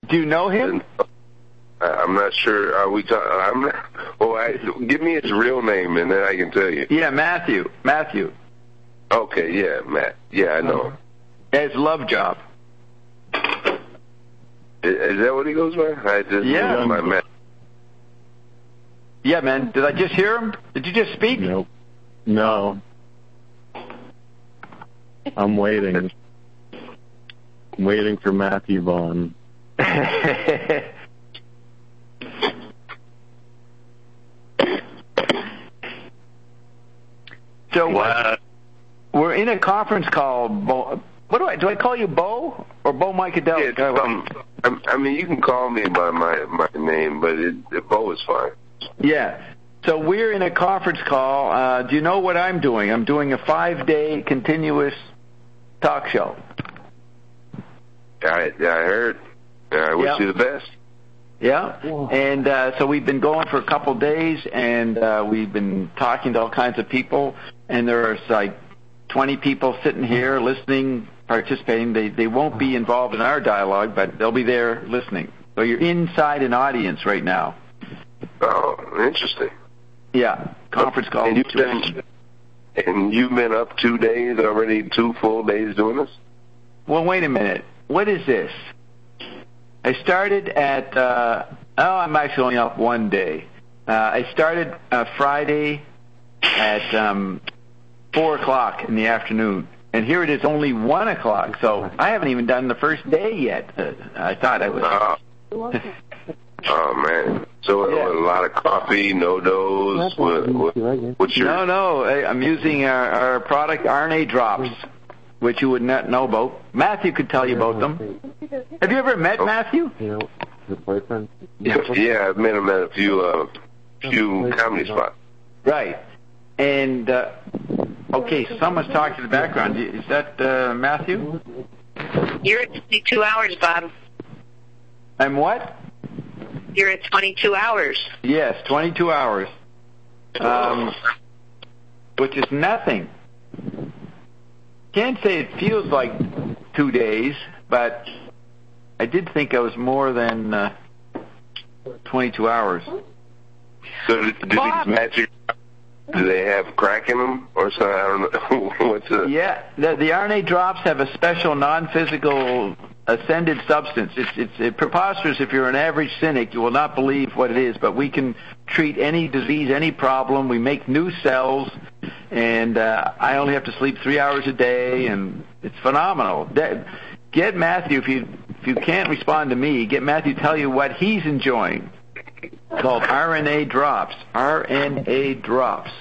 Do you know him? I'm not sure. Are we talking? Give me his real name, and then I can tell you. Yeah, Matthew. Okay, yeah, Matt. Yeah, I know him. His Love Job. Is that what he goes by? Yeah. My Matt. Yeah, man. Did I just hear him? Did you just speak? Nope. No. I'm waiting. I'm waiting for Matthew Vaughn. So we're in a conference call. Do I call you Bo or Bo Micadelic? I mean, you can call me by my name, but Bo is fine. Yeah. So we're in a conference call. Do you know what I'm doing? I'm doing a 5-day continuous talk show. I heard. I wish you the best. Yeah. And so we've been going for a couple days, and we've been talking to all kinds of people, and there's like 20 people sitting here listening, participating. They won't be involved in our dialogue, but they'll be there listening. So you're inside an audience right now. Oh, interesting. Yeah, conference call. And you've been up 2 days already, 2 full days doing this? Well, wait a minute. What is this? I started at, I'm actually only up 1 day. I started Friday at 4 o'clock in the afternoon. And here it is only 1 o'clock, so I haven't even done the first day yet. I thought I was. Oh, man. So a lot of coffee, no dose. What's your... No. I'm using our product, RNA Drops, which you would not know about. Matthew could tell you about them. Have you ever met Matthew? Your boyfriend? Yeah, I've met him at a few comedy spots. Right. And, okay, someone's talking in the background. Is that Matthew? You're at 22 hours, Bob. I'm what? You're at 22 hours. Yes, 22 hours. Which is nothing. Can't say it feels like 2 days, but I did think I was more than 22 hours. So do these magic... Do they have crack in them or something? I don't know. Yeah, the RNA Drops have a special non-physical ascended substance. It's preposterous. If you're an average cynic, you will not believe what it is, but we can treat any disease, any problem. We make new cells, and I only have to sleep 3 hours a day, and it's phenomenal. Get Matthew, if you can't respond to me, get Matthew to tell you what he's enjoying. Called RNA Drops. RNA Drops.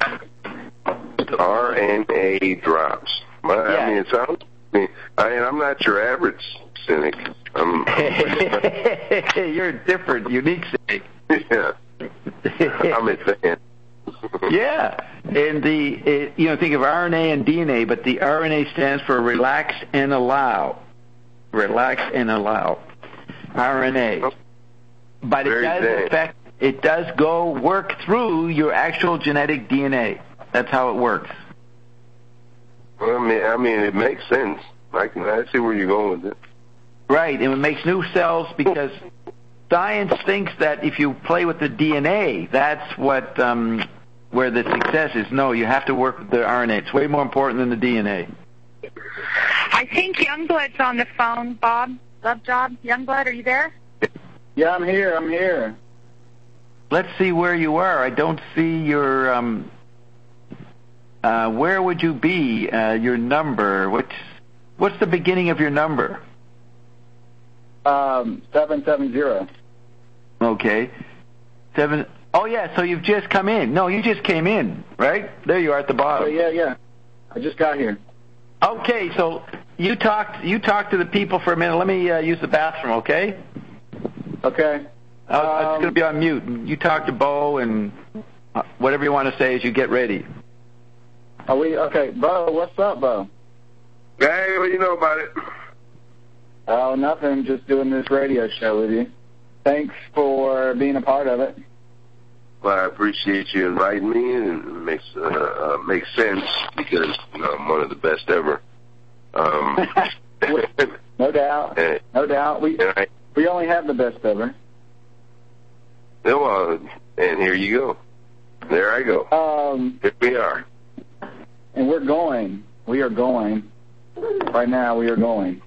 RNA Drops. Well, Yeah. I mean, it sounds... I'm not your average cynic. You're a different, unique cynic. Yeah. I'm a fan. Yeah. And think of RNA and DNA, but the RNA stands for relax and allow. Relax and allow. RNA. But it does work through your actual genetic DNA. That's how it works. Well, I mean, it makes sense. I see where you're going with it. Right, and it makes new cells because science thinks that if you play with the DNA, that's what where the success is. No, you have to work with the RNA. It's way more important than the DNA. I think Youngblood's on the phone, Bob. Love Job. Youngblood, are you there? Yeah, I'm here. Let's see where you are. I don't see your... where would you be? Your number. What's the beginning of your number? 770. Okay. Oh yeah. So you've just come in. No, you just came in, right? There you are at the bottom. Yeah. I just got here. Okay. So you talk to the people for a minute. Let me use the bathroom. Okay. Okay. It's going to be on mute. You talk to Bo and whatever you want to say as you get ready. Are we okay, Bo? What's up, Bo? Hey, what do you know about it? Oh, nothing. Just doing this radio show with you. Thanks for being a part of it. Well, I appreciate you inviting me, and it makes sense because I'm one of the best ever. No doubt. No doubt. We only have the best ever. Yeah, well, and here you go. There I go. Here we are. And we're going. We are going. Right now, we are going.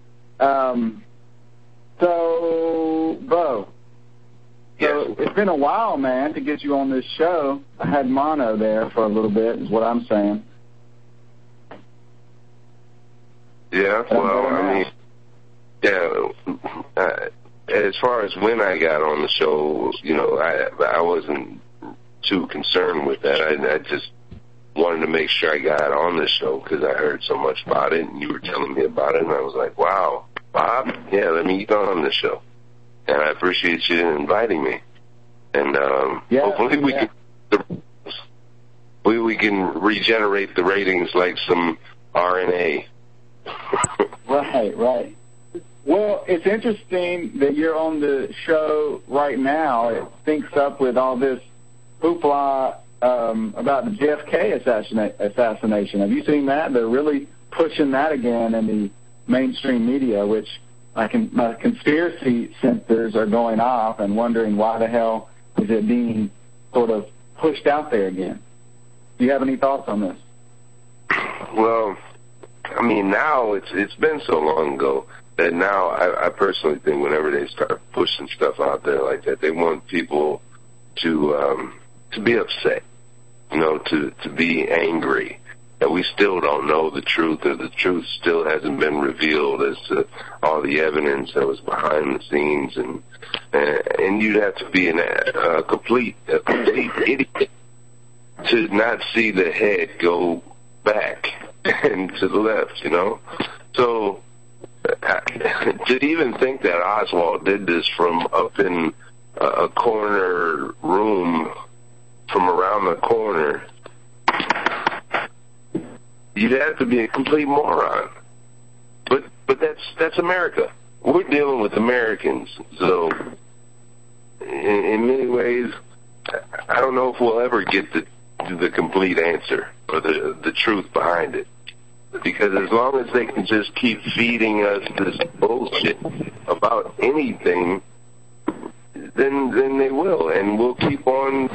So, Bo. So it's been a while, man, to get you on this show. I had mono there for a little bit, is what I'm saying. Yeah, well, I mean, as far as when I got on the show, you know, I wasn't too concerned with that. I just wanted to make sure I got on the show because I heard so much about it, and you were telling me about it, and I was like, wow, Bob, yeah, let me get on the show. And I appreciate you inviting me. And hopefully we can regenerate the ratings like some RNA. Right. Well, it's interesting that you're on the show right now. It syncs up with all this hoopla about the JFK assassination. Have you seen that? They're really pushing that again in the mainstream media, which my conspiracy centers are going off and wondering why the hell is it being sort of pushed out there again. Do you have any thoughts on this? Well, I mean, now it's been so long ago that now I personally think whenever they start pushing stuff out there like that, they want people to be upset, you know, to be angry that we still don't know the truth, or the truth still hasn't been revealed as to all the evidence that was behind the scenes, and you'd have to be a complete idiot to not see the head go back and to the left, you know. So to even think that Oswald did this from up in a corner room from around the corner, you'd have to be a complete moron. But that's America. We're dealing with Americans, so in many ways, I don't know if we'll ever get the complete answer or the truth behind it. Because as long as they can just keep feeding us this bullshit about anything, then they will, and we'll keep on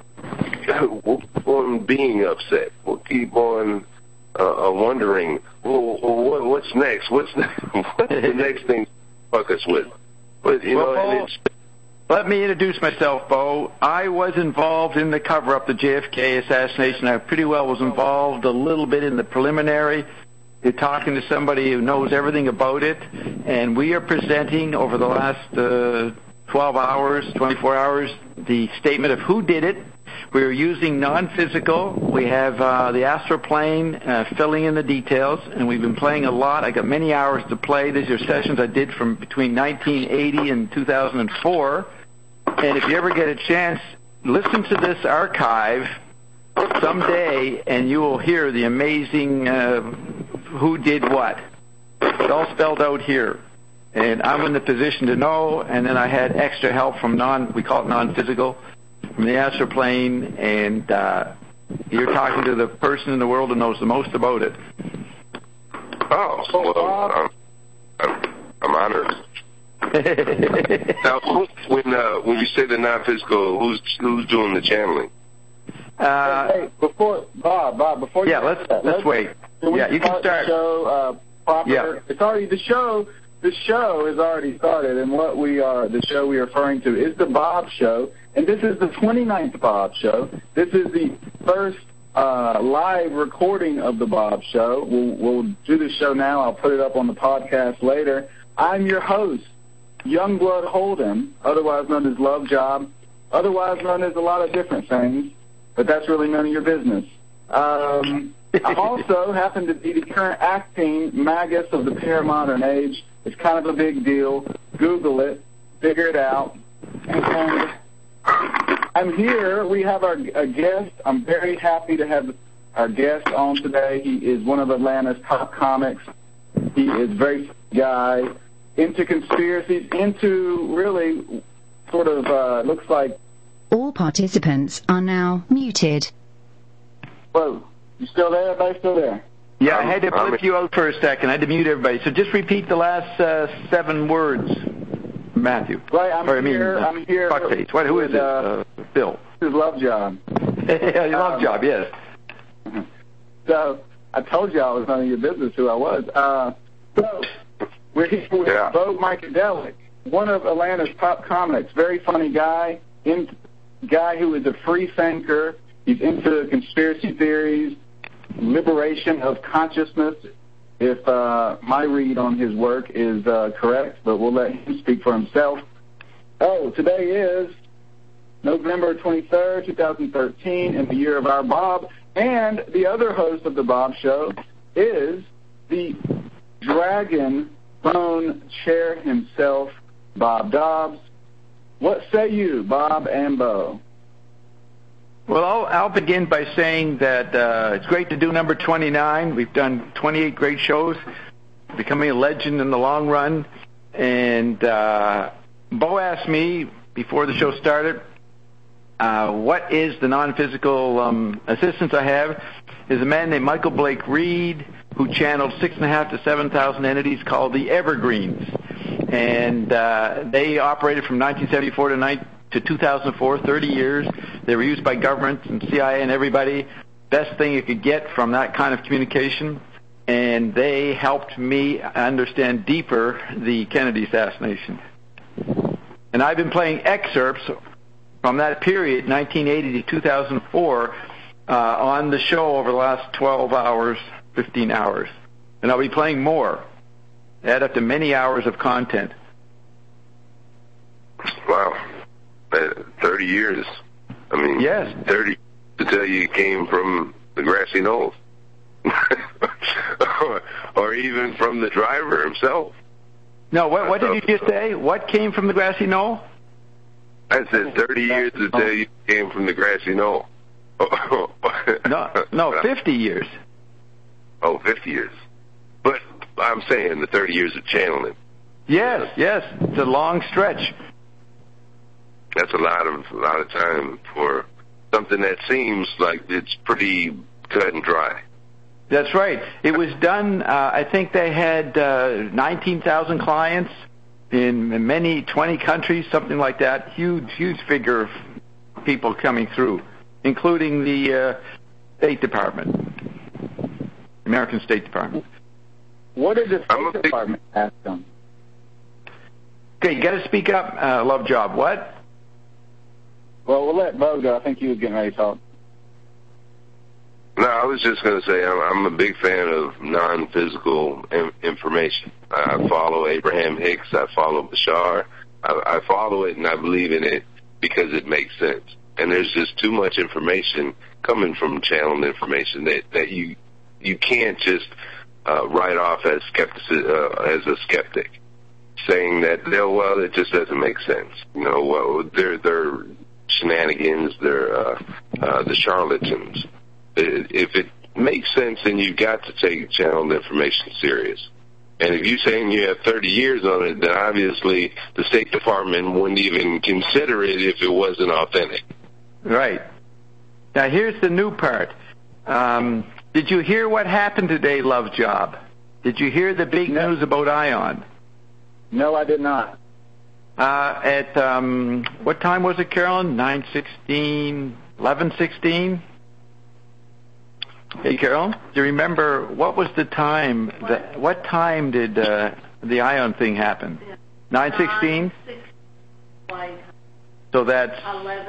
being upset. We'll keep on wondering, well, what's next? What's the next thing to fuck us with? But, you know, Bo, let me introduce myself, Bo. I was involved in the cover-up, the JFK assassination. I pretty well was involved a little bit in the preliminary. You're talking to somebody who knows everything about it, and we are presenting over the last 12 hours, 24 hours, the statement of who did it. We're using non-physical. We have the astral plane filling in the details, and we've been playing a lot. I got many hours to play. These are sessions I did from between 1980 and 2004. And if you ever get a chance, listen to this archive someday, and you will hear the amazing who did what. It's all spelled out here. And I'm in the position to know, and then I had extra help from we call it non-physical, from the astral plane, and you're talking to the person in the world who knows the most about it. Oh, well, I'm honored. Now, when you say the non-physical, who's doing the channeling? Hey, Bob, before yeah, let's wait. Yeah, you can start. The show, proper. Yeah. It's already the show. The show is already started, and the show we are referring to is the Bob Show, and this is the 29th Bob Show. This is the first live recording of the Bob Show. We'll do the show now. I'll put it up on the podcast later. I'm your host, Youngblood Holden, otherwise known as Love Job, otherwise known as a lot of different things, but that's really none of your business. I also happen to be the current acting magus of the paramodern age. It's kind of a big deal. Google it. Figure it out. And I'm here. We have a guest. I'm very happy to have our guest on today. He is one of Atlanta's top comics. He is a very guy, into conspiracies, into really sort of looks like... All participants are now muted. Whoa. You still there? Everybody still there? Yeah, I had to flip you out for a second. I had to mute everybody. So just repeat the last 7 words. Matthew. Right, I'm here. Fuckface. Who is it? Bill. This is Love Job. Love Job, yes. So I told you I was none of your business who I was. So we're here with Bo Micadelic, one of Atlanta's top comics. Very funny guy. Guy who is a free thinker. He's into conspiracy theories, liberation of consciousness, if my read on his work is correct, but we'll let him speak for himself. Today is November 23rd, 2013, in the year of our Bob, and the other host of the Bob Show is the Dragon Bone Chair himself, Bob Dobbs. What say you, Bob and Bo? Well, I'll begin by saying that it's great to do number 29. We've done 28 great shows, becoming a legend in the long run. And Bo asked me before the show started, what is the non-physical assistance I have? Is a man named Michael Blake Reed, who channeled 6,500 to 7,000 entities called the Evergreens. And they operated from 1974 to 2004, 30 years. They were used by government and CIA and everybody. Best thing you could get from that kind of communication. And they helped me understand deeper the Kennedy assassination. And I've been playing excerpts from that period, 1980 to 2004, on the show over the last 12 hours, 15 hours. And I'll be playing more. Add up to many hours of content. Wow. 30 years. I mean, yes. 30 to tell you came from the grassy knoll. or even from the driver himself. No, what did you just say? What came from the grassy knoll? I said 30 years to tell you came from the grassy knoll. No, 50 years. Oh, 50 years. But I'm saying the 30 years of channeling. Yes. It's a long stretch. That's a lot of time for something that seems like it's pretty cut and dry. That's right. It was done, I think they had 19,000 clients in 20 countries, something like that. Huge figure of people coming through, including the State Department, American State Department. What did the State Department ask them? Okay, you got to speak up, Love Job. What? Well, we'll let Bo go. I think he was getting ready to talk. No, I was just going to say I'm a big fan of non-physical information. I follow Abraham Hicks. I follow Bashar. I follow it and I believe in it because it makes sense. And there's just too much information coming from channeled information that you can't just write off as a skeptic, saying that it just doesn't make sense. They're shenanigans. They're the charlatans. If it makes sense, then you've got to take channeled information serious. And if you're saying you have 30 years on it, then obviously the State Department wouldn't even consider it if it wasn't authentic. Right. Now, here's the new part. Did you hear what happened today, Love Job? Did you hear the big news about ION? No, I did not. At what time was it, Carolyn? 9:16, 11:16? Hey, Carol, do you remember what was the time? What time did the ION thing happen? 9:16. So that's 11.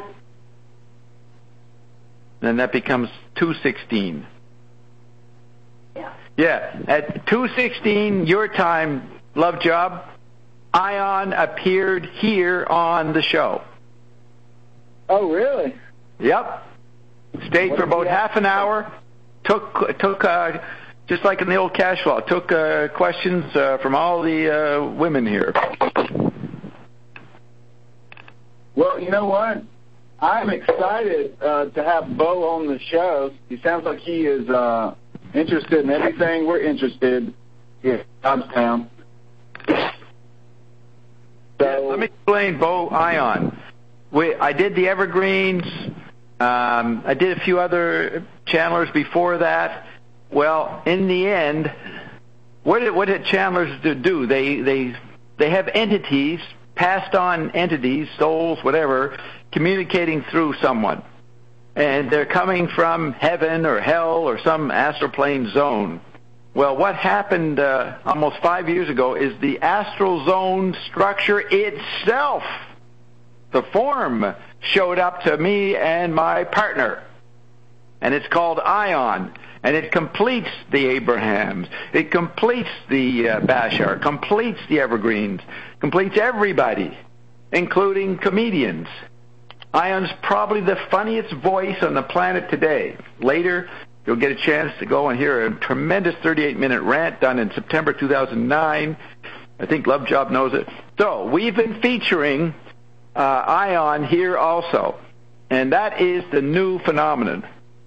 Then that becomes 2:16. Yeah. Yeah, at 2:16 your time, Love Job, ION appeared here on the show. Oh, really? Yep. Stayed for about half an hour. Took just like in the old cash law, took questions from all the women here. Well, you know what? I'm excited to have Bo on the show. He sounds like he is interested in everything we're interested in Dobbstown. So, let me explain Bo ION. I did the Evergreens. I did a few other channelers before that. Well, in the end, what did channelers do? They have entities passed on entities, souls, whatever, communicating through someone. And they're coming from heaven or hell or some astral plane zone. Well, what happened almost 5 years ago is the astral zone structure itself, the form, showed up to me and my partner. And it's called Ion. And it completes the Abrahams. It completes the Bashar, completes the Evergreens, completes everybody, including comedians. Ion's probably the funniest voice on the planet today. Later, you'll get a chance to go and hear a tremendous 38-minute rant done in September 2009. I think Love Job knows it. So, we've been featuring Ion here also. And that is the new phenomenon.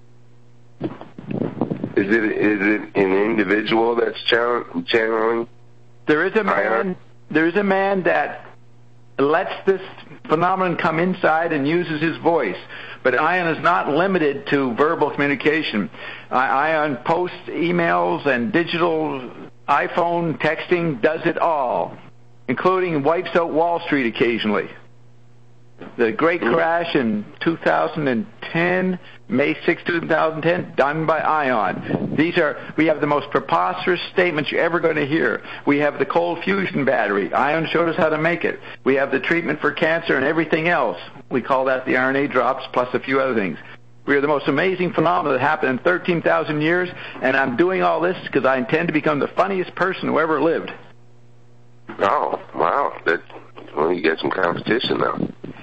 Is it an individual that's channeling? There is a man that lets this phenomenon come inside and uses his voice. But Ion is not limited to verbal communication. Ion posts emails and digital iPhone texting, does it all, including wipes out Wall Street occasionally. The great crash in 2010, May 6, 2010, done by Ion. We have the most preposterous statements you're ever going to hear. We have the cold fusion battery. Ion showed us how to make it. We have the treatment for cancer and everything else. We call that the RNA drops, plus a few other things. We are the most amazing phenomenon that happened in 13,000 years, and I'm doing all this because I intend to become the funniest person who ever lived. Oh, wow. Well, you got some competition now.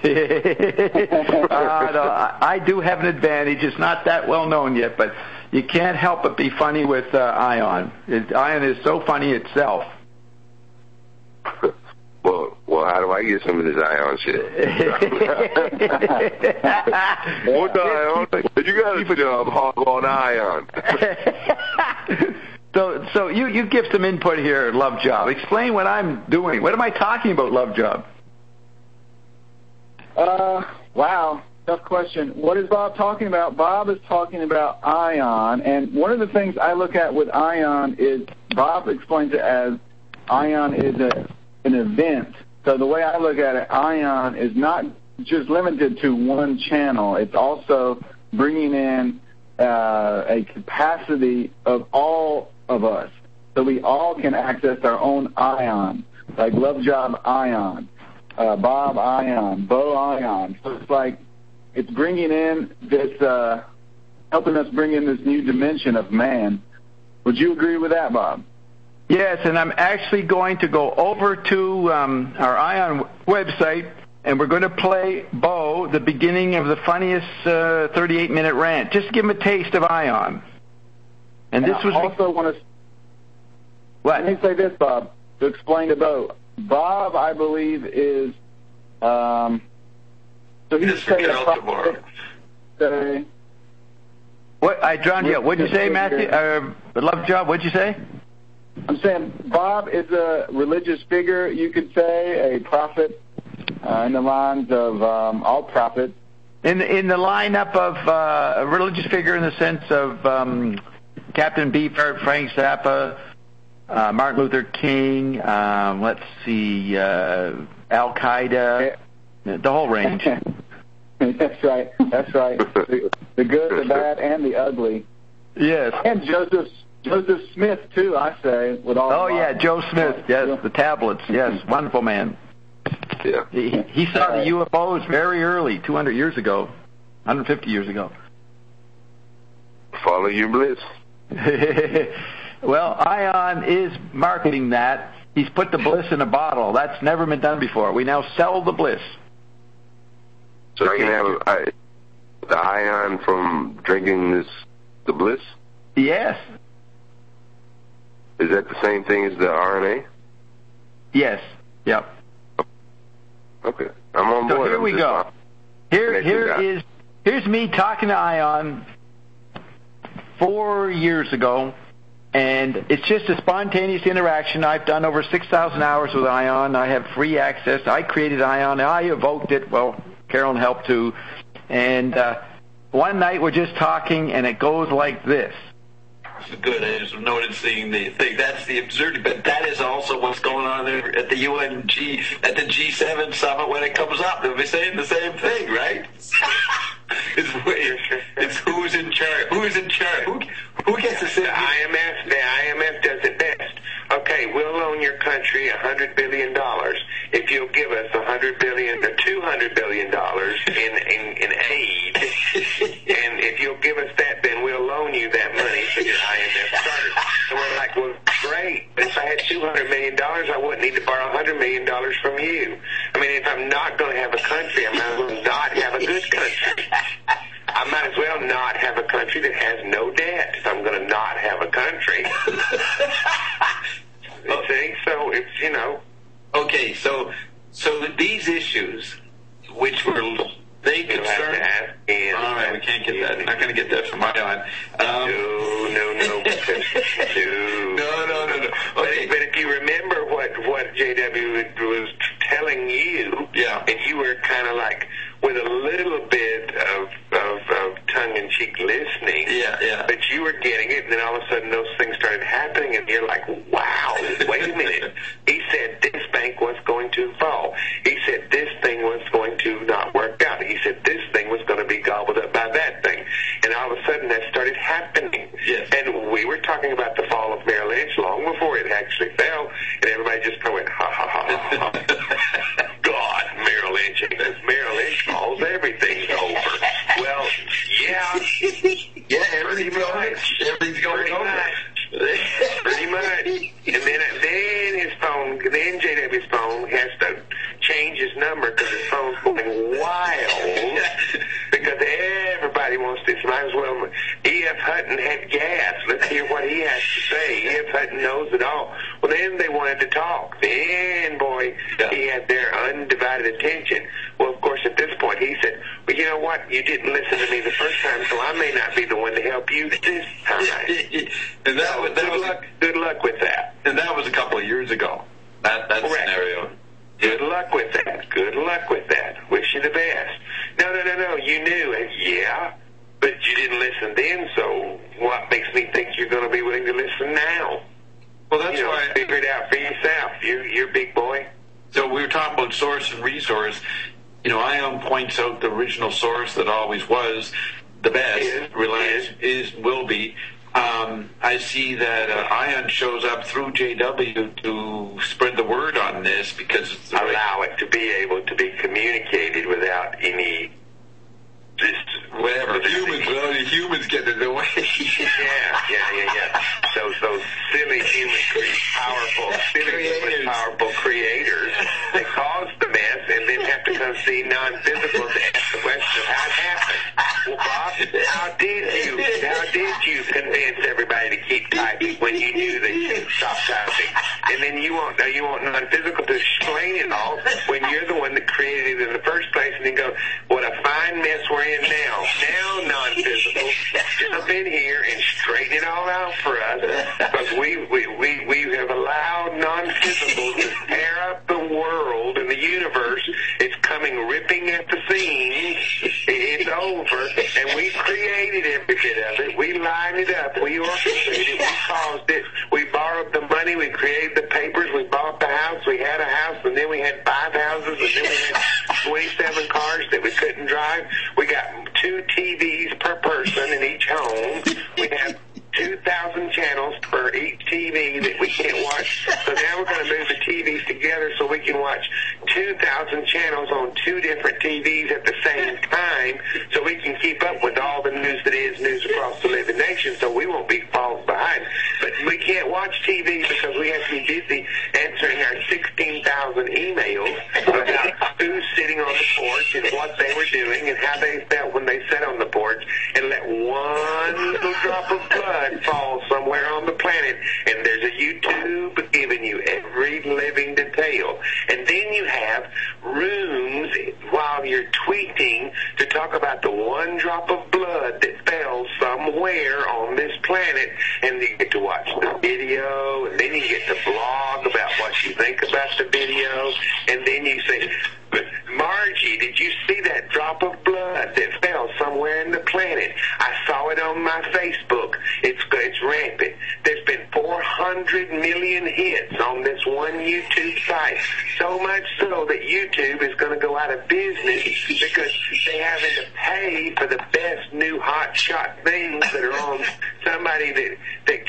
No, I do have an advantage. It's not that well known yet, but you can't help but be funny with Ion. Ion is so funny itself. Well, how do I get some of this Ion shit? What the Ion? You got to keep it on Ion. So you give some input here, Love Job. Explain what I'm doing. What am I talking about, Love Job? Wow, tough question. What is Bob talking about? Bob is talking about Ion, and one of the things I look at with Ion is Bob explains it as Ion is an event. So the way I look at it, Ion is not just limited to one channel. It's also bringing in a capacity of all of us. So we all can access our own Ion, like Love Job Ion, Bob Ion, Bo Ion. So it's like it's bringing in this, helping us bring in this new dimension of man. Would you agree with that, Bob? Yes, and I'm actually going to go over to our Ion website, and we're going to play Bo the beginning of the funniest 38-minute rant. Just give him a taste of Ion. And this was also want to. What? Let me say this, Bob, to explain to Bo. Bob, I believe, is so he's saying say. What I drowned you. What'd you say, Matthew? Love Job. What'd you say? I'm saying Bob is a religious figure, you could say, a prophet in the lines of all prophets. In the lineup of a religious figure in the sense of Captain Beefheart, Frank Zappa, Martin Luther King, let's see, Al-Qaeda, the whole range. That's right. The good, the bad, and the ugly. Yes. And Joseph Smith, too, I say. With all. Oh, yeah, Joe Smith, yes, the tablets, yes, wonderful man. Yeah. He saw the UFOs very early, 200 years ago, 150 years ago. Follow your bliss. Well, Ion is marketing that. He's put the bliss in a bottle. That's never been done before. We now sell the bliss. So I can have the Ion from drinking the bliss? Yes. Is that the same thing as the RNA? Yes. Yep. Okay. I'm on board. So here we go. Here's me talking to Ion 4 years ago, and it's just a spontaneous interaction. I've done over 6,000 hours with Ion. I have free access. I created Ion. I evoked it. Well, Carolyn helped too. And one night we're just talking, and it goes like this. Good. I just noticing the thing. That's the absurdity, but that is also what's going on there at the UNG, at the G7 summit when it comes up. They'll be saying the same thing, right? It's who's in charge. Who's in charge? Who gets to say? The IMF does it best. Okay, we'll loan your country $100 billion if you'll give us $100 billion or $200 billion in aid, and if you'll give us that, then we'll loan you that money for your IMF charter. So we're like, well, great. But if I had $200 million, I wouldn't need to borrow $100 million from you. I mean, if I'm not going to have a country, I might as well not have a good country. I might as well not have a country that has no debt if I'm going to not have a country. See? So it's, you know. Okay, so these issues, which were they concerned. All right, we can't get that. I'm not going to get that from my line. No. No. Okay. But if you remember what J.W. was telling you, yeah, and you were kind of like with a little bit of tongue-in-cheek listening, yeah. But you were getting it, and then all of a sudden those things started happening, and you're like, wow, wait a minute. He said this bank was going to fall. He said this thing was going to not work out. He said this thing was going to be gobbled up by that thing. And all of a sudden that started happening. Yes. And we were talking about the fall of Merrill Lynch long before it actually fell, and everybody just kind of went, ha, ha, ha, ha. God, Merrill Lynch. And as Merrill Lynch falls, everything's over. Well, yeah. Yeah, everything's going over. Pretty much. And then his phone, then JW's phone has to change his number because his phone's going wild. Because everybody wants this. Might as well. E.F. Hutton had gas. Let's hear what he has to say. E.F. Hutton knows it all. Well, then they wanted to talk. Then, boy, he had their undivided attention. Well, of course, at this point, he said, well, you know what? You didn't listen to me the first time, so I may not be the one to help you this time. And good luck with that. And that was a couple of years ago, that scenario. Good luck with that. Good luck with that. Wish you the best. No. You knew. Yeah, but you didn't listen then, so what makes me think you're going to be willing to listen now? Well, that's why. Figure it out for yourself. You're a big boy. So we were talking about source and resource. You know, Ion points out the original source that always was the best. Will be. I see that Ion shows up through JW to spread the word on this because it's allow it to be able to be communicated without any whatever humans get in the way. Yeah. So silly powerful creators that cause the mess and then have to come see non-physicals to ask the question of how it happened. Well, Bob, how did you convince everybody to keep typing when you knew they should stop typing? And then you want non-physical to explain it all when you're the one that created it in the first place, and then go, what a fine mess we're in now. Now non-physical, jump in here and straighten it all out for us, because we have allowed non-physical to tear up the world and the universe. It's coming ripping at the seams. It's over, and we created every bit of it. We lined it up. We orchestrated it. We caused it. We borrowed the money. We created the papers. We bought the house. We had a house, and then we had 5 houses, and then we had 27 cars that we couldn't drive. We got 2 TVs per person in each home. We have 2,000 channels per each TV that we can't watch. So now we're going to move the TVs together so we can watch 2,000 channels on 2 different TVs at the same time, so we can keep up with all the news that is news across the living nation, so we won't be falling behind. But we can't watch TV because we have to be busy answering our 16,000 emails about who's sitting on the porch and what they were doing and how they felt when they sat on the porch, and let one little drop of blood fall somewhere on the planet, and there's a YouTube giving you every living detail. And then you have rooms while you're tweeting to talk about the one drop of blood that fell somewhere on this planet, and you get to watch the video, and then you get to blog about what you think about the video, and then you say, but Margie, did you see that drop of blood that fell somewhere in the planet? I saw it on my Facebook. It's ran million hits on this one YouTube site. So much so that YouTube is going to go out of business because they're having to pay for the best new hot shot things that are on somebody that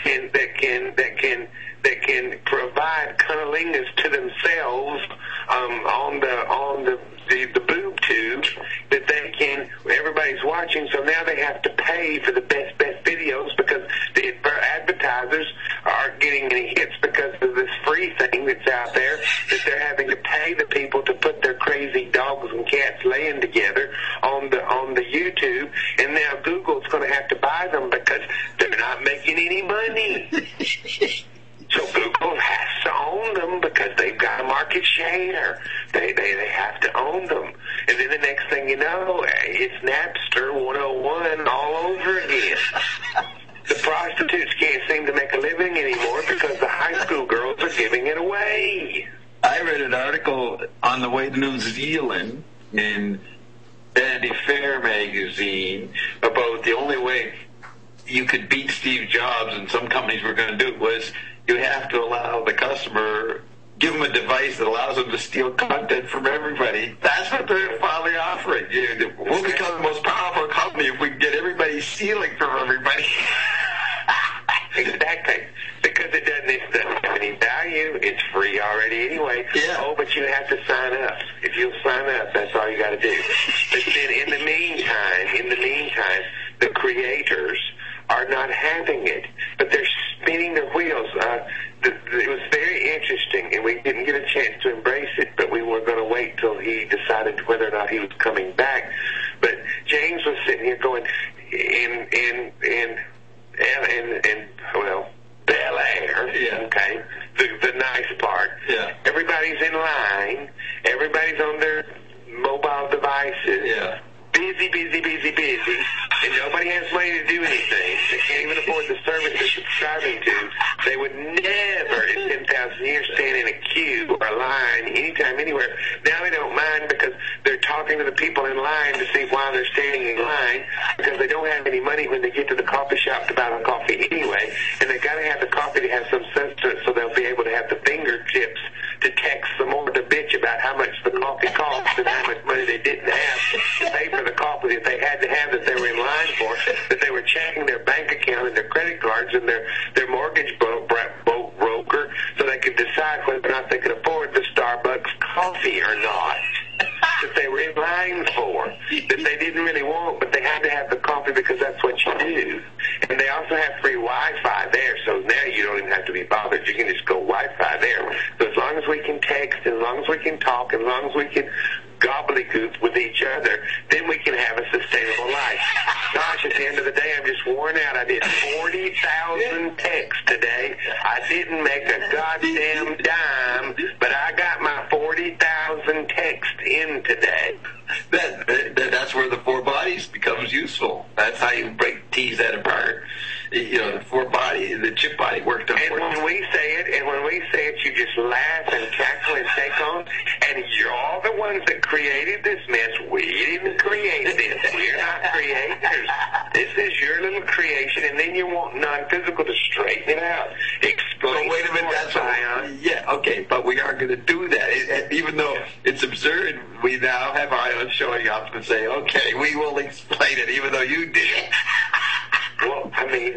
can provide cunnilingus to themselves on the boob tube that they can. Everybody's watching, so now they have to pay for the best videos because the advertisers aren't getting any hits because of this free thing that's out there that they're having to pay the people to put their crazy dogs and cats laying together on the YouTube, and now Google's going to have to buy them because they're not making any money. So Google has to own them because they've got a market share. They have to own them. And then the next thing you know, it's Napster 101 all over again. The prostitutes can't seem to make a living anymore because the high school girls are giving it away. I read an article on the way to New Zealand in Vanity Fair magazine about the only way you could beat Steve Jobs, and some companies were going to do it, was you have to allow the customer, give them a device that allows them to steal content from everybody. That's what they're finally offering. We'll become the most powerful company if we can get everybody stealing from everybody. Exactly. Because it doesn't have any value. It's free already anyway. Yeah. Oh, but you have to sign up. If you'll sign up, that's all you got to do. But then in the meantime, the creators are not having it, but they're spinning their wheels. It was very interesting, and we didn't get a chance to embrace it, but we were going to wait till he decided whether or not he was coming back. But James was sitting here going, Bel Air, yeah. Okay, the nice part. Yeah. Everybody's in line. Everybody's on their mobile devices. Yeah. Busy, and nobody has money to do anything. They can't even afford the service they're subscribing to. They would never in 10,000 years stand in a queue or a line anytime, anywhere. Now they don't mind because they're talking to the people in line to see why they're standing in line because they don't have any money when they get to the coffee shop to buy the coffee anyway, and they got to have the coffee to have some sense to it so they'll be able to have the fingertips to text some more to bitch about how much the coffee costs and how much money they didn't have to pay for the coffee that they had to have that they were in line for, that they were checking their bank account and their credit cards and their mortgage broker so they could decide whether or not they could afford the Starbucks coffee or not that they were in line for, that they didn't really want, but they had to have the coffee because that's what you do. And they also have free Wi-Fi there, so now you don't even have to be bothered. You can just go Wi-Fi there. So as long as we can text, as long as we can talk, as long as we can gobbledygook with each other, then we can have a sustainable life. Gosh, at the end of the day, I'm just worn out. I did 40,000 texts today. I didn't make a goddamn dime, but I got my 40,000 texts in today. That's where the four bodies becomes useful. That's how you tease that apart. The four body, the chip body worked on. And when we say it, you just laugh and cackle and take on. And you're all the ones that created this mess. We didn't create this. We're not creators. This is your little creation, and then you want non-physical to straighten it out. Explain. So wait a minute, that's Ion. Yeah, okay, but we aren't going to do that. Even though it's absurd, we now have Ion showing up and say, okay, we will explain it, even though you did it. Well, I mean,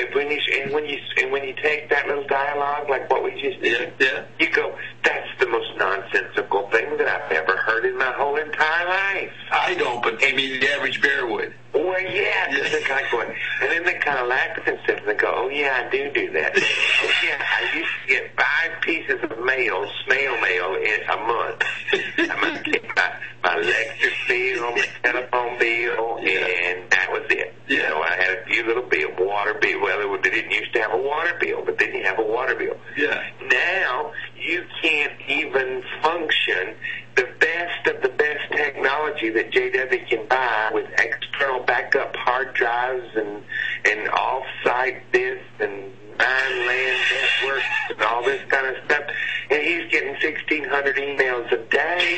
when you take that little dialogue, like what we just did, you go, that's the most nonsensical thing that I've ever heard in my whole entire life. I don't, but maybe the average bear would. Well, yeah, because they're kind of going, and then they kind of laugh at themselves and they go, oh, yeah, I do that. Oh, yeah, I used to get 5 pieces of snail mail in a month. I might get my electric bill, my telephone bill, and that was it. Yeah. I had a few little bills, water bill. Well, they didn't used to have a water bill, but then you have a water bill. Yeah. Now you can't even function. The best of the best technology that JW can buy with external backup hard drives and off-site this and 9-LAN networks and all this kind of stuff, and he's getting 1,600 emails a day.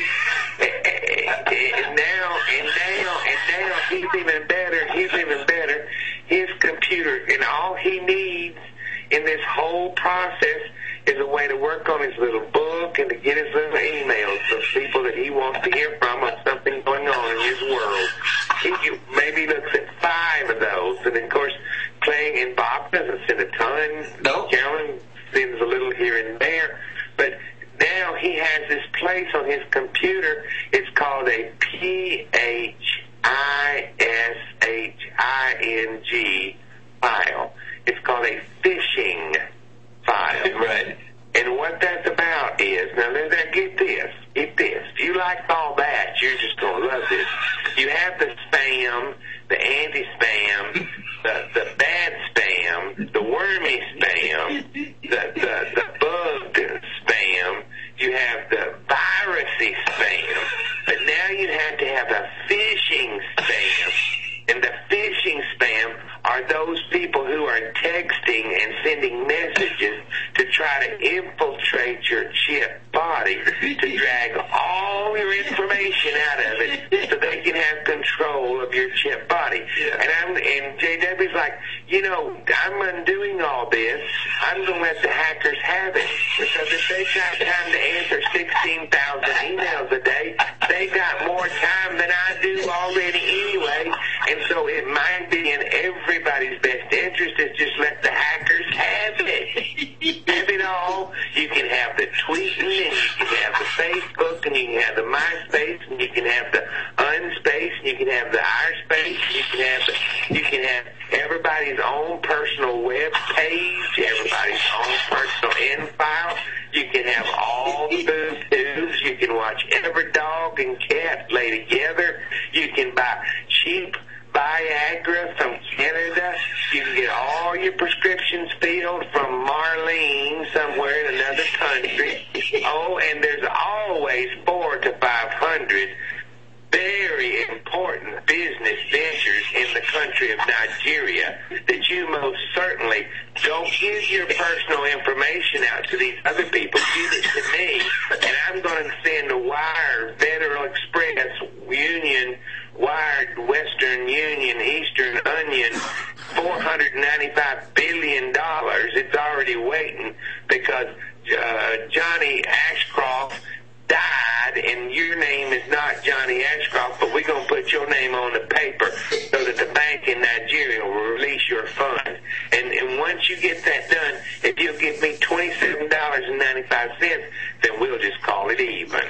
And now, he's even better. His computer, and all he needs in this whole process is a way to work on his little book and to get his little emails from people that he wants to hear from on something going on in his world. He maybe looks at 5 of those, and of course, Clay and Bob doesn't send a ton. No. Carolyn sends a little here and there, but now he has this place on his computer. It's called a PHISHING file. It's called a phishing file. Right. And what that's about is, now get this. If you like all that, you're just going to love this. You have the spam, the anti-spam, the bad spam, the wormy spam, the bugged spam. You have the virusy spam. But now you have to have a phishing spam. And the phishing spam are those people who are texting and sending messages to try to infiltrate your chip body, to drag all your information out of it so they can have control of your chip body. And JW's like, I'm undoing all this. I'm going to let the hackers have it. Because if they've got time to answer 16,000 emails a day, they got more time than I do already anyway. And so it might be in everybody's best interest to just let the hackers have it. Have it all. You can have the tweeting, and you can have the Facebook, and you can have the MySpace, and you can have the Unspace, and you can have the iSpace, and you can have everybody's own personal web page, everybody's own personal in-file. You can have all the booze tubes. You can watch every dog and cat lay together. You can buy cheap Viagra from Canada. You can get all your prescriptions filled from Marlene somewhere in another country. Oh, and there's always 400 to 500 very important business ventures in the country of Nigeria that you most certainly don't give your personal information out to these other people. Give it to me, and I'm going to send a wire, Federal Express, Union, Wired, Western Union, Eastern Onion, $495 billion. It's already waiting because Johnny Ashcroft died, and your name is not Johnny Ashcroft, but we're going to put your name on the paper so that the bank in Nigeria will release your funds. And once you get that done, if you'll give me $27.95, then we'll just call it even.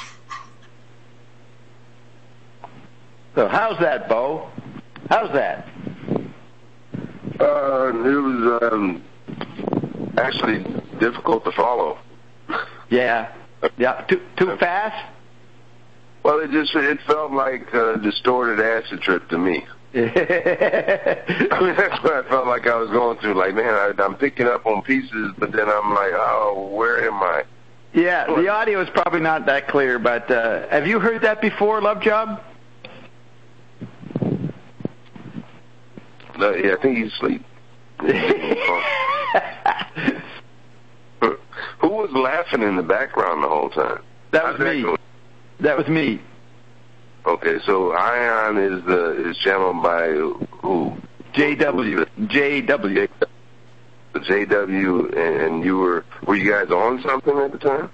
So how's that, Bo? How's that? It was actually difficult to follow. Yeah. Too fast? Well, it felt like a distorted acid trip to me. I mean, that's what I felt like I was going through. Like, man, I'm picking up on pieces, but then I'm like, oh, where am I? Yeah, the audio is probably not that clear, but have you heard that before, Love Job? Yeah, I think he's asleep. Who was laughing in the background the whole time? That was me. That was me. Okay, so Ion is channeled by who? JW. JW, and were you guys on something at the time?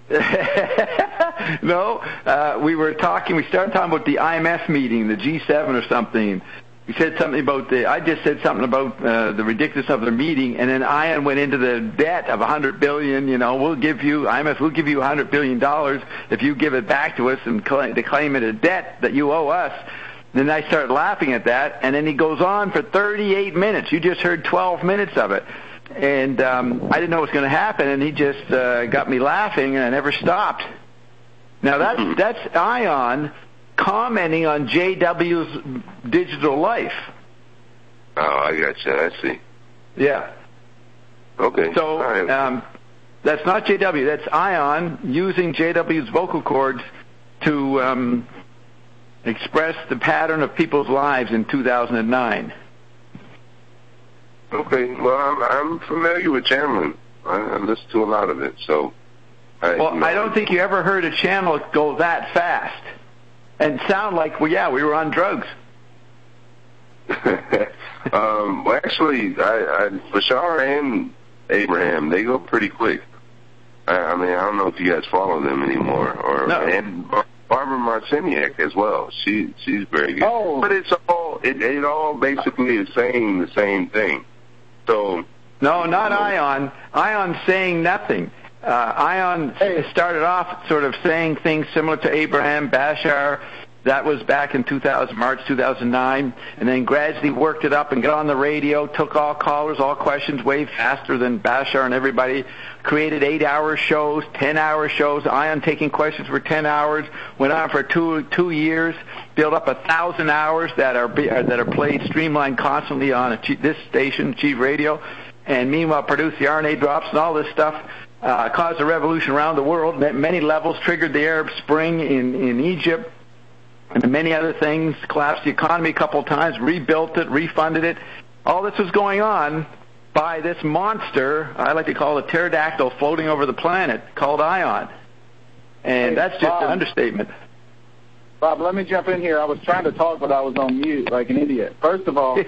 No, we were talking. We started talking about the IMF meeting, the G7 or something. We said something about I just said something about the ridiculousess of the meeting, and then Ian went into the debt of $100 billion. IMF will give you $100 billion if you give it back to us and claim it a debt that you owe us. Then I started laughing at that, and then he goes on for 38 minutes. You just heard 12 minutes of it. And I didn't know what was going to happen, and he just got me laughing, and I never stopped. Now, that's Ion commenting on JW's digital life. Oh, I got you. I see. Yeah. Okay. So that's not JW. That's Ion using JW's vocal cords to express the pattern of people's lives in 2009. Okay. Well, I'm familiar with channeling. I listen to a lot of it. So. I don't think you ever heard a channel go that fast and sound like, we were on drugs. Well, actually, Bashar and Abraham, they go pretty quick. I mean, I don't know if you guys follow them anymore, and Barbara Marciniak as well. She's very good. Oh. But it all basically is saying the same thing. So no, not Ion. Ion's saying nothing. Ion started off sort of saying things similar to Abraham Bashar. That was back in March 2009, and then gradually worked it up and got on the radio, took all callers, all questions way faster than Bashar and everybody, created 8-hour shows, 10-hour shows, Ion taking questions for 10 hours, went on for two years, built up 1,000 hours that are played streamlined constantly on this station, Achieve Radio, and meanwhile produced the RNA drops and all this stuff. Caused a revolution around the world at many levels, triggered the Arab Spring in Egypt, and many other things, collapsed the economy a couple of times, rebuilt it, refunded it. All this was going on by this monster, I like to call it a pterodactyl, floating over the planet, called Ion. And that's just an understatement. Bob, let me jump in here. I was trying to talk, but I was on mute like an idiot. First of all,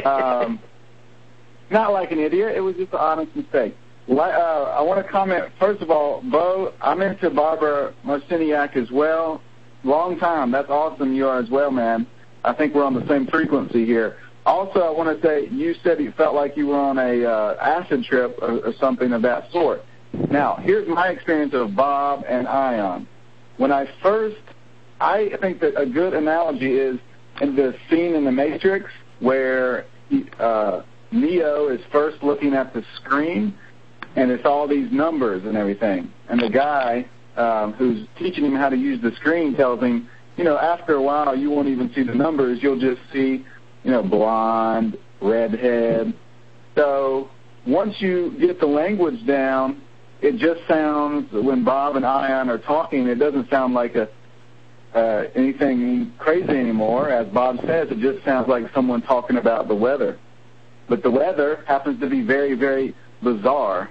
not like an idiot. It was just an honest mistake. I want to comment, first of all, Bo, I'm into Barbara Marciniak as well. Long time. That's awesome you are as well, man. I think we're on the same frequency here. Also, I want to say, you said you felt like you were on a acid trip or something of that sort. Now, here's my experience of Bob and Ion. When I think that a good analogy is in the scene in The Matrix where Neo is first looking at the screen, and it's all these numbers and everything. And the guy who's teaching him how to use the screen tells him, after a while you won't even see the numbers. You'll just see, blonde, redhead. So once you get the language down, it just sounds, when Bob and Ion are talking, it doesn't sound like anything crazy anymore. As Bob says, it just sounds like someone talking about the weather. But the weather happens to be very, very bizarre.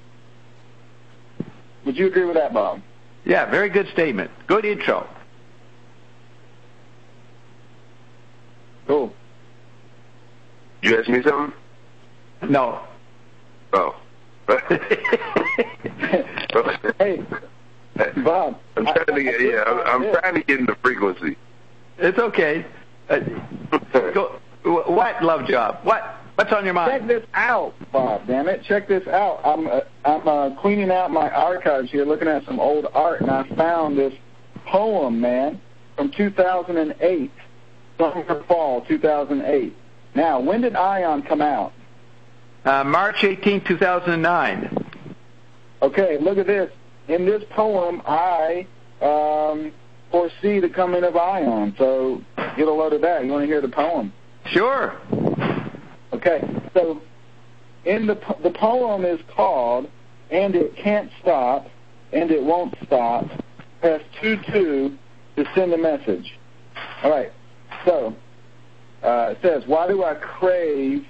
Would you agree with that, Bob? Yeah, very good statement. Good intro. Cool. You ask me something? No. Oh. Hey, Bob. I'm trying to get in the frequency. It's okay. What, Love Job? What's on your mind? Check this out, Bob. Damn it! Check this out. I'm cleaning out my archives here, looking at some old art, and I found this poem, man, from 2008, summer fall 2008. Now, when did Ion come out? March 18, 2009. Okay, look at this. In this poem, I foresee the coming of Ion. So get a load of that. You want to hear the poem? Sure. Okay, so in the poem is called "And It Can't Stop, and It Won't Stop." Press 22 to send a message. All right. So it says, "Why do I crave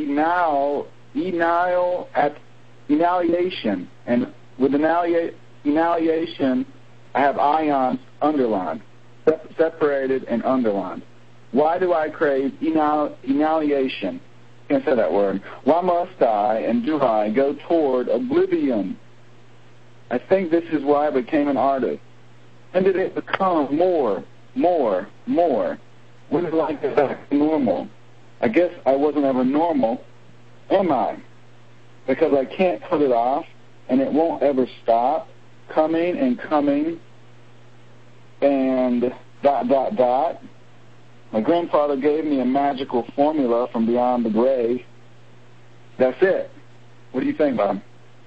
annihilation?" And with annihilation, I have ions underlined, separated and underlined. Why do I crave annihilation? Can't say that word. Why must I and do I go toward oblivion? I think this is why I became an artist. When did it become more? When did life get back to normal? I guess I wasn't ever normal, am I? Because I can't cut it off, and it won't ever stop, coming and coming, and ... My grandfather gave me a magical formula from beyond the grave. That's it. What do you think, Bob?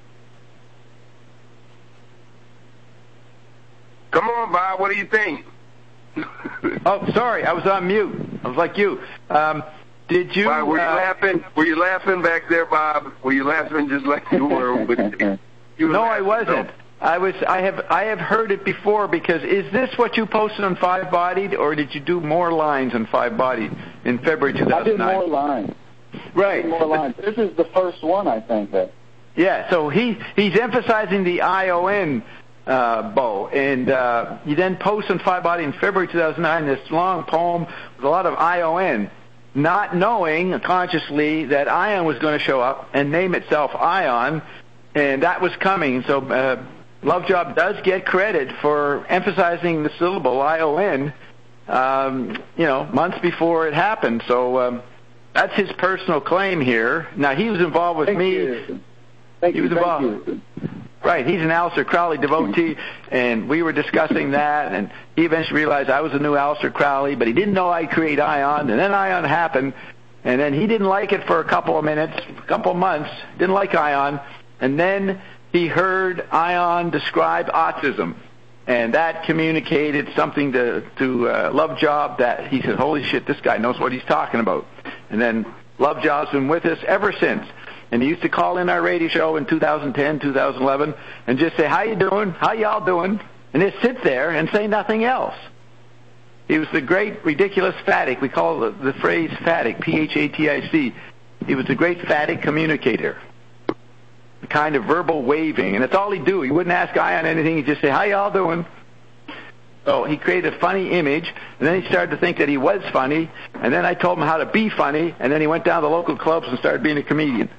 Come on, Bob. What do you think? Oh, sorry. I was on mute. I was like you. Did you... Were you laughing? Were you laughing back there, Bob? Were you laughing just like you were? No, I wasn't. I have heard it before, because is this what you posted on Five Bodied, or did you do more lines on Five Bodied in February 2009? I did more lines. Right. More lines. This is the first one, I think. Yeah, so he's emphasizing the ION, Bo, and he then posts on Five Bodied in February 2009 this long poem with a lot of ION, not knowing consciously that Ion was going to show up and name itself Ion, and that was coming. So Love Job does get credit for emphasizing the syllable I-O-N, months before it happened. So that's his personal claim here. Now, he was involved with me. Thank you. Right, he's an Aleister Crowley devotee, and we were discussing that, and he eventually realized I was a new Aleister Crowley, but he didn't know I'd create Ion, and then Ion happened, and then he didn't like it for a couple of months, didn't like Ion, and then he heard Ion describe autism, and that communicated something to Love Job that he said, holy shit, this guy knows what he's talking about. And then Love Job's been with us ever since. And he used to call in our radio show in 2010, 2011, and just say, how you doing? How y'all doing? And just sit there and say nothing else. He was the great, ridiculous phatic. We call the phrase phatic, P-H-A-T-I-C. He was the great phatic communicator. The kind of verbal waving. And that's all he'd do. He wouldn't ask Ion anything. He'd just say, how y'all doing? So he created a funny image, and then he started to think that he was funny, and then I told him how to be funny, and then he went down to the local clubs and started being a comedian.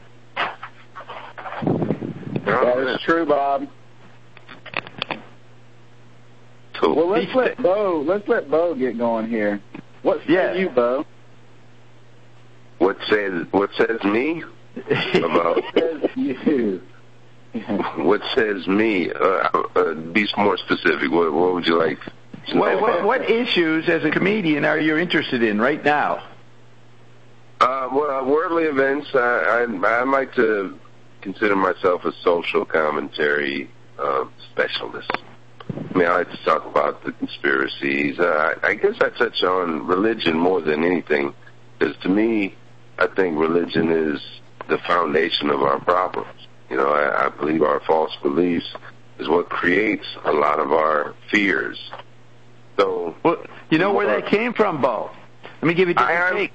That is true, Bob. Cool. Well, let's let Bo get going here. What says you, Bo? What says me? About What says you? What says me? Be more specific. What would you like to know? What issues as a comedian are you interested in right now? Well, worldly events. I like to consider myself a social commentary specialist. I mean, I like to talk about the conspiracies. I guess I touch on religion more than anything, because to me, I think religion is the foundation of our problems. I believe our false beliefs is what creates a lot of our fears. So, you know where that came from, Bo? Let me give you a different take.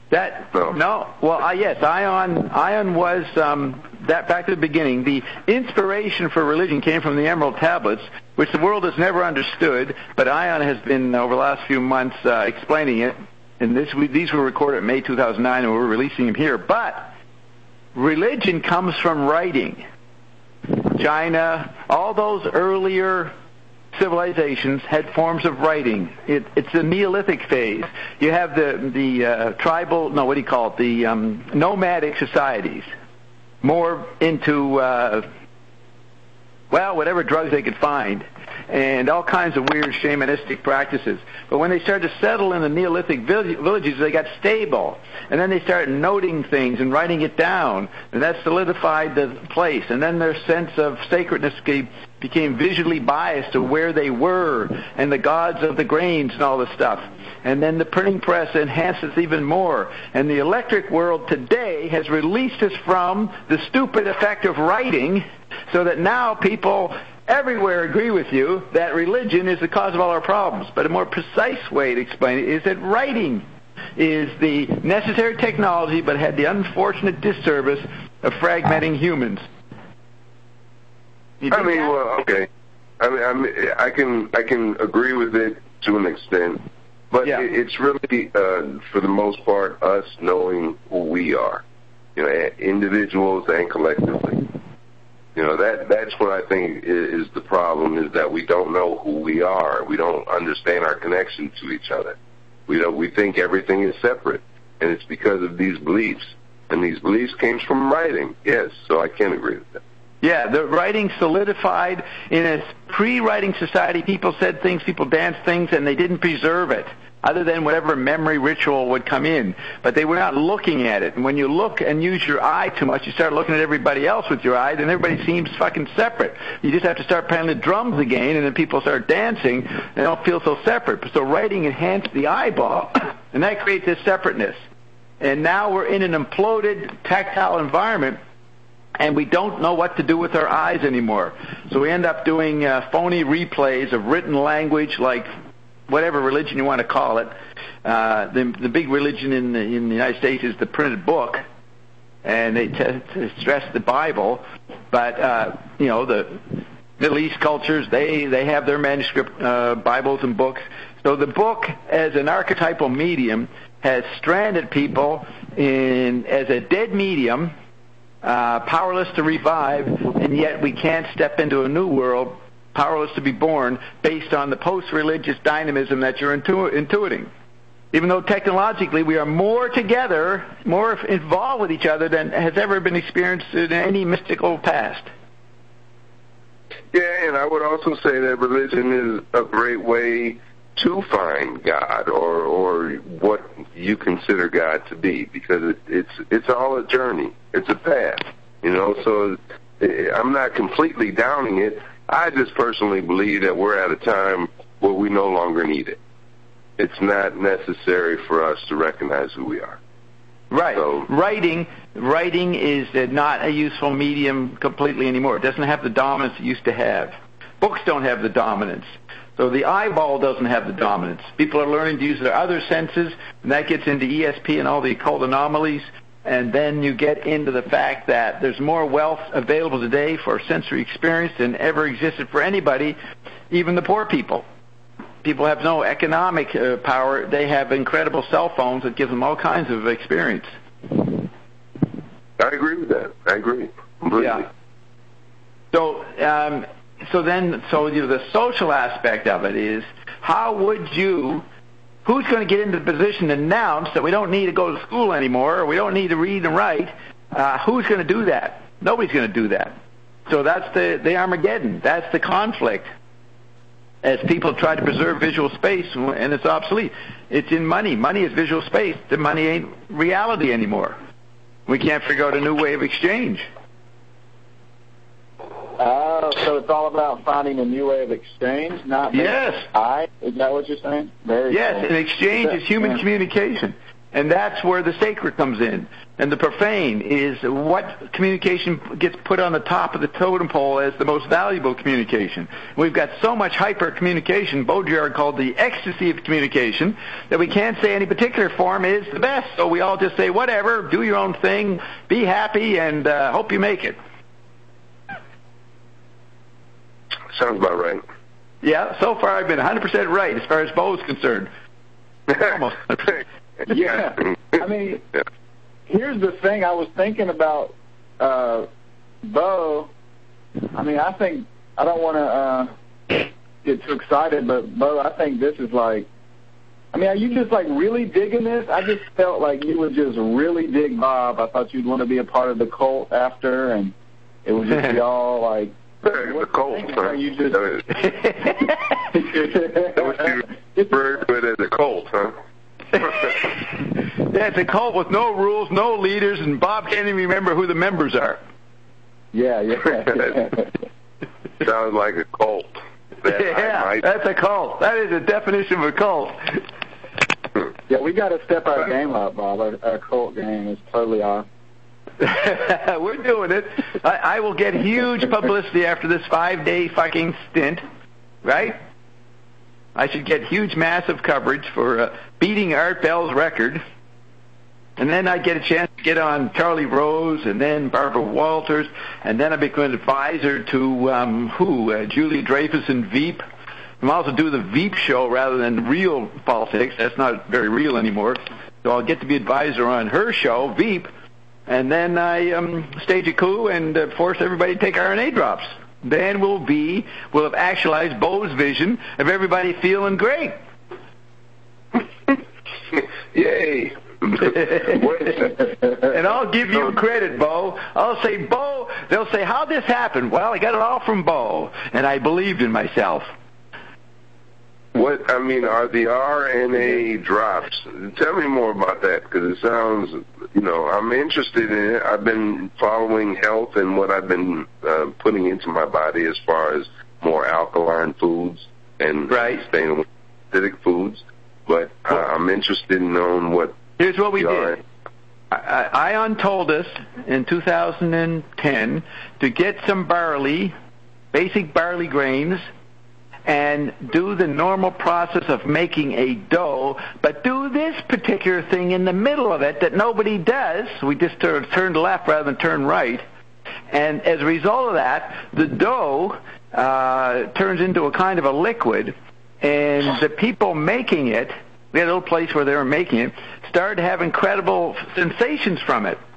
Yes, Ion was that back to the beginning. The inspiration for religion came from the Emerald Tablets, which the world has never understood, but Ion has been over the last few months explaining it. And these were recorded in May 2009, and we're releasing them here. But religion comes from writing. China, all those earlier civilizations had forms of writing. It's the Neolithic phase. You have the tribal, nomadic societies, more into, whatever drugs they could find, and all kinds of weird shamanistic practices. But when they started to settle in the Neolithic villages, they got stable. And then they started noting things and writing it down, and that solidified the place. And then their sense of sacredness became visually biased to where they were and the gods of the grains and all this stuff. And then the printing press enhanced it even more. And the electric world today has released us from the stupid effect of writing, so that now people everywhere agree with you that religion is the cause of all our problems. But a more precise way to explain it is that writing is the necessary technology, but had the unfortunate disservice of fragmenting humans. Okay. I can agree with it to an extent, but it's really, for the most part, us knowing who we are, individuals and collectively. That's what I think is the problem, is that we don't know who we are. We don't understand our connection to each other. We think everything is separate, and it's because of these beliefs. And these beliefs came from writing, yes, so I can agree with that. Yeah, the writing solidified. In a pre-writing society, people said things, people danced things, and they didn't preserve it, other than whatever memory ritual would come in. But they were not looking at it. And when you look and use your eye too much, you start looking at everybody else with your eye, then everybody seems fucking separate. You just have to start playing the drums again, and then people start dancing, and they don't feel so separate. So writing enhanced the eyeball, and that creates this separateness. And now we're in an imploded tactile environment, and we don't know what to do with our eyes anymore. So we end up doing phony replays of written language, like whatever religion you want to call it. The big religion in the United States is the printed book, and they stress the Bible. But the Middle East cultures, they have their manuscript Bibles and books. So the book, as an archetypal medium, has stranded people as a dead medium powerless to revive, and yet we can't step into a new world, powerless to be born, based on the post-religious dynamism that you're intuiting. Even though technologically we are more together, more involved with each other than has ever been experienced in any mystical past. Yeah, and I would also say that religion is a great way to find God or what you consider God to be, because it's all a journey. It's a path, so I'm not completely downing it. I just personally believe that we're at a time where we no longer need it. It's not necessary for us to recognize who we are. Right. So, writing is not a useful medium completely anymore. It doesn't have the dominance it used to have. Books don't have the dominance. So the eyeball doesn't have the dominance. People are learning to use their other senses, and that gets into ESP and all the occult anomalies. And then you get into the fact that there's more wealth available today for sensory experience than ever existed for anybody, even the poor people. People have no economic power. They have incredible cell phones that give them all kinds of experience. I agree with that. I agree completely. Yeah. So the social aspect of it is, who's going to get into the position to announce that we don't need to go to school anymore, or we don't need to read and write? Who's going to do that? Nobody's going to do that. So that's the Armageddon. That's the conflict. As people try to preserve visual space, and it's obsolete. It's in money. Money is visual space. The money ain't reality anymore. We can't figure out a new way of exchange. So it's all about finding a new way of exchange, not yes. Is that what you're saying? Very yes, cool. And exchange is human communication. And that's where the sacred comes in. And the profane is what communication gets put on the top of the totem pole as the most valuable communication. We've got so much hyper-communication, Baudrillard called the ecstasy of communication, that we can't say any particular form is the best. So we all just say, whatever, do your own thing, be happy, and hope you make it. Sounds about right. Yeah, so far I've been 100% right as far as Bo is concerned. Almost. Yeah. I mean, here's the thing. I was thinking about Bo. I mean, I don't want to get too excited, but Bo, I think this is like, I mean, are you just like really digging this? I just felt like you would just really dig Bob. I thought you'd want to be a part of the cult after, and it would just be all like, the cult, huh? You just that was you referred to it as a cult, huh? Yeah, it's a cult with no rules, no leaders, and Bob can't even remember who the members are. Yeah. Sounds like a cult. That's a cult. That is a definition of a cult. Yeah, we got to step our game up, Bob. Our cult game is totally off. We're doing it. I will get huge publicity after this 5-day fucking stint, right? I should get huge, massive coverage for beating Art Bell's record. And then I'd get a chance to get on Charlie Rose and then Barbara Walters. And then I become an advisor to, Julie Dreyfus and Veep. I'm also do the Veep show rather than real politics. That's not very real anymore. So I'll get to be advisor on her show, Veep. And then I stage a coup and force everybody to take RNA drops. Then we'll have actualized Bo's vision of everybody feeling great. Yay. And I'll give you credit, Bo. I'll say, Bo, they'll say, how'd this happen? Well, I got it all from Bo, and I believed in myself. What, I mean, are the RNA drops? Tell me more about that, because it sounds, I'm interested in it. I've been following health and what I've been putting into my body as far as more alkaline foods and sustainable acidic foods. But I'm interested in knowing what. Here's what we did. Ion told us in 2010 to get some barley, basic barley grains, and do the normal process of making a dough, but do this particular thing in the middle of it that nobody does. We just turn left rather than turn right. And as a result of that, the dough turns into a kind of a liquid, and the people making it, we had a little place where they were making it, started to have incredible sensations from it.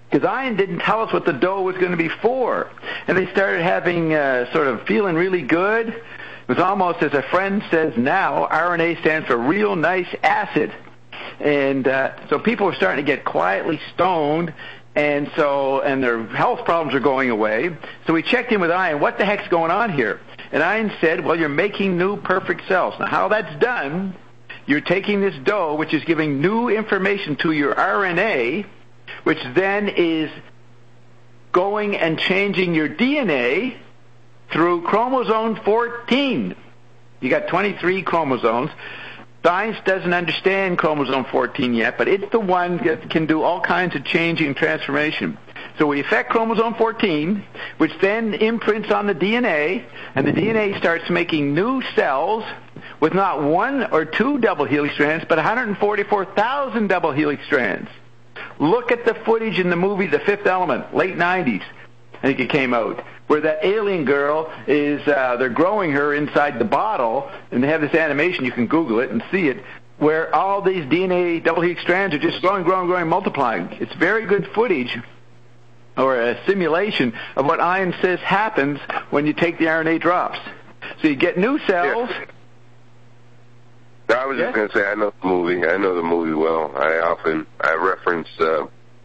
because Ian didn't tell us what the dough was going to be for. And they started having sort of feeling really good. It was almost, as a friend says now, RNA stands for real nice acid. And so people were starting to get quietly stoned, and their health problems are going away. So we checked in with Ian, what the heck's going on here? And Ian said, well, you're making new perfect cells. Now, how that's done, you're taking this dough, which is giving new information to your RNA, which then is going and changing your DNA through chromosome 14. You got 23 chromosomes. Science doesn't understand chromosome 14 yet, but it's the one that can do all kinds of changing and transformation. So we affect chromosome 14, which then imprints on the DNA, and the DNA starts making new cells with not one or two double helix strands, but 144,000 double helix strands. Look at the footage in the movie The Fifth Element, late 90s, I think it came out, where that alien girl is, they're growing her inside the bottle, and they have this animation, you can Google it and see it, where all these DNA double helix strands are just growing, multiplying. It's very good footage, or a simulation of what Ian says happens when you take the RNA drops. So you get new cells. Yeah. I was just going to say, I know the movie well. I reference the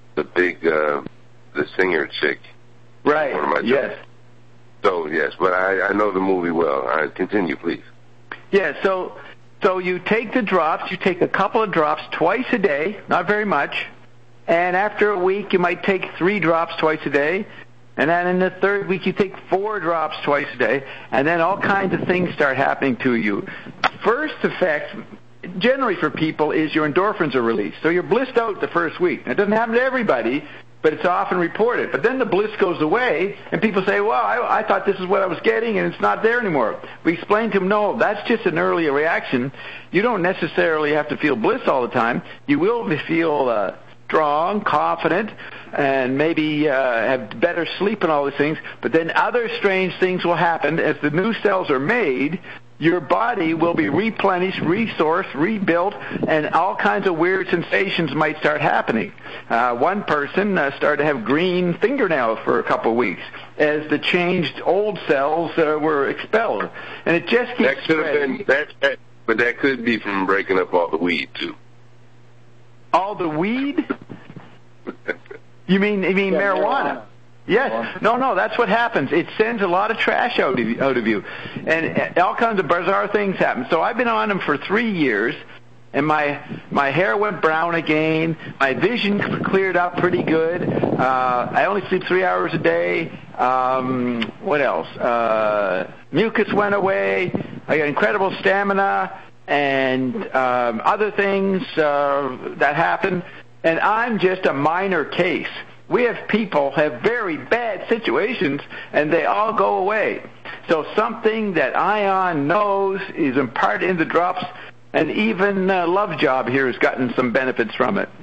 singer chick. Right, One of my yes. jokes. So, yes, but I know the movie well. Continue, please. Yeah, so you take the drops, you take a couple of drops twice a day, not very much, and after a week you might take 3 drops twice a day, and then in the third week you take 4 drops twice a day, and then all kinds of things start happening to you. First effect, generally for people, is your endorphins are released. So you're blissed out the first week. It doesn't happen to everybody, but it's often reported. But then the bliss goes away, and people say, well, I thought this is what I was getting, and it's not there anymore. We explain to them, no, that's just an early reaction. You don't necessarily have to feel bliss all the time. You will feel strong, confident, and maybe have better sleep and all these things. But then other strange things will happen. As the new cells are made, your body will be replenished, resourced, rebuilt, and all kinds of weird sensations might start happening. One person started to have green fingernails for a couple of weeks as the changed old cells were expelled. And it just keeps spreading. But that could be from breaking up all the weed, too. All the weed? You mean marijuana? Yes. No, that's what happens. It sends a lot of trash out of you. And all kinds of bizarre things happen. So I've been on them for 3 years, and my hair went brown again. My vision cleared up pretty good. I only sleep 3 hours a day. What else? Mucus went away. I got incredible stamina and other things that happen. And I'm just a minor case. We have people have very bad situations, and they all go away. So something that Ion knows is imparted in the drops, and even Love Job here has gotten some benefits from it.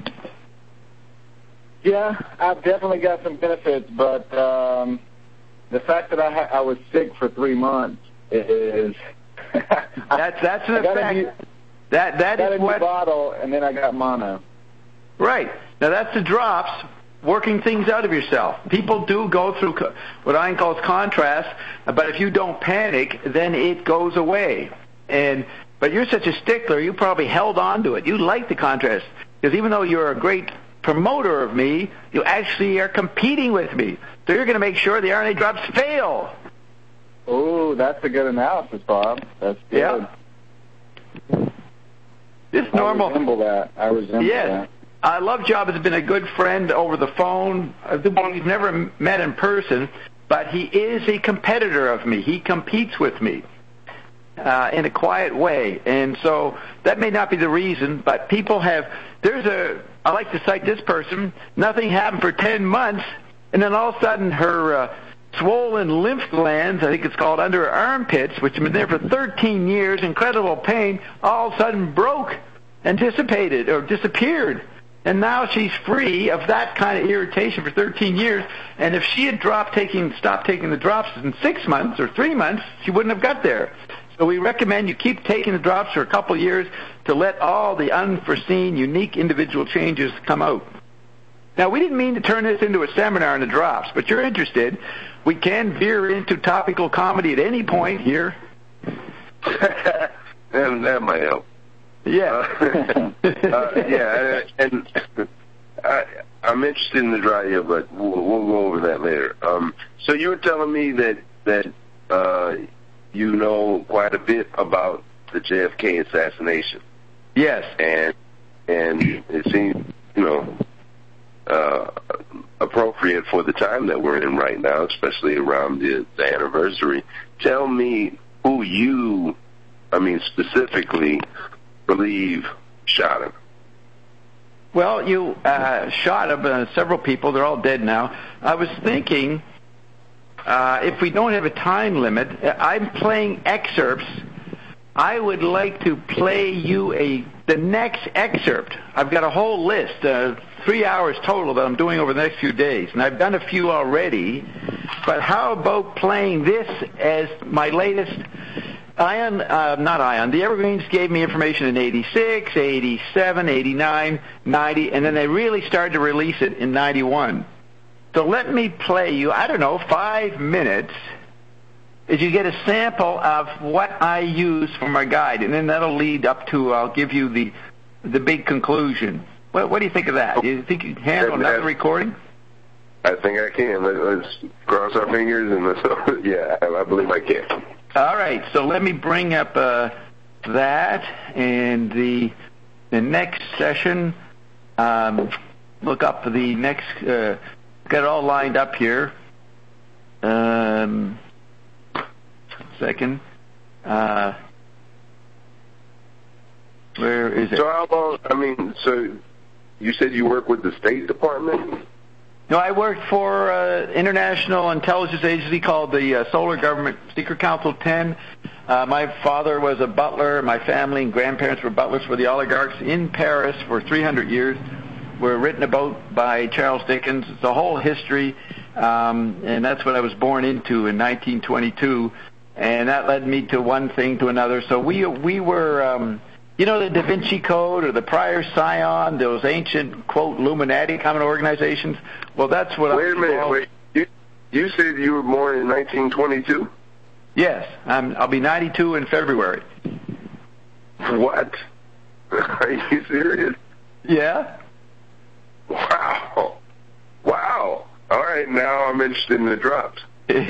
Yeah, I've definitely got some benefits, but the fact that I was sick for 3 months is that's an effect. That is what bottle, and then I got mono. Right. Now that's the drops working things out of yourself. People do go through what Ian calls contrast, but if you don't panic, then it goes away. But you're such a stickler, you probably held on to it. You like the contrast, because even though you're a great promoter of me, you actually are competing with me. So you're going to make sure the RNA drops fail. Oh, that's a good analysis, Bob. That's good. Yeah. This normal. I resemble that. Love Job has been a good friend over the phone. We've never met in person, but he is a competitor of me. He competes with me in a quiet way. And so that may not be the reason, but people have, I like to cite this person, nothing happened for 10 months, and then all of a sudden her swollen lymph glands, I think it's called, under her armpits, which have been there for 13 years, incredible pain, all of a sudden broke and dissipated or disappeared. And now she's free of that kind of irritation for 13 years. And if she had stopped taking the drops in 6 months or 3 months, she wouldn't have got there. So we recommend you keep taking the drops for a couple of years to let all the unforeseen, unique individual changes come out. Now, we didn't mean to turn this into a seminar on the drops, but you're interested. We can veer into topical comedy at any point here. That might help. Yeah. Yeah, and I'm interested in the dry here, but we'll go over that later. So you were telling me that you know quite a bit about the JFK assassination. Yes. And it seems, appropriate for the time that we're in right now, especially around the anniversary. Tell me who you, specifically, believe shot him. Well, you shot him, several people. They're all dead now. I was thinking, if we don't have a time limit, I'm playing excerpts. I would like to play you the next excerpt. I've got a whole list, 3 hours total that I'm doing over the next few days, and I've done a few already. But how about playing this as my latest? The Evergreens gave me information in 86, 87, 89, 90, and then they really started to release it in 91. So let me play you, 5 minutes, as you get a sample of what I use for my guide, and then that'll lead up to, I'll give you the big conclusion. What do you think of that? Do you think you can handle another recording? I think I can. Let's cross our fingers and I believe I can. All right, so let me bring up that and the next session. Look up the next. Got it all lined up here. Second. Where is it? So how long? So you said you work with the State Department? No, I worked for international intelligence agency called the Solar Government Secret Council 10. My father was a butler. My family and grandparents were butlers for the oligarchs in Paris for 300 years. Were written about by Charles Dickens. It's a whole history, and that's what I was born into in 1922. And that led me to one thing to another. So we were... the Da Vinci Code or the Prior Scion, those ancient, quote, Illuminati common organizations? Well, that's what Wait a minute. You said you were born in 1922? Yes. I'll be 92 in February. What? Are you serious? Yeah. Wow. All right, now I'm interested in the drops.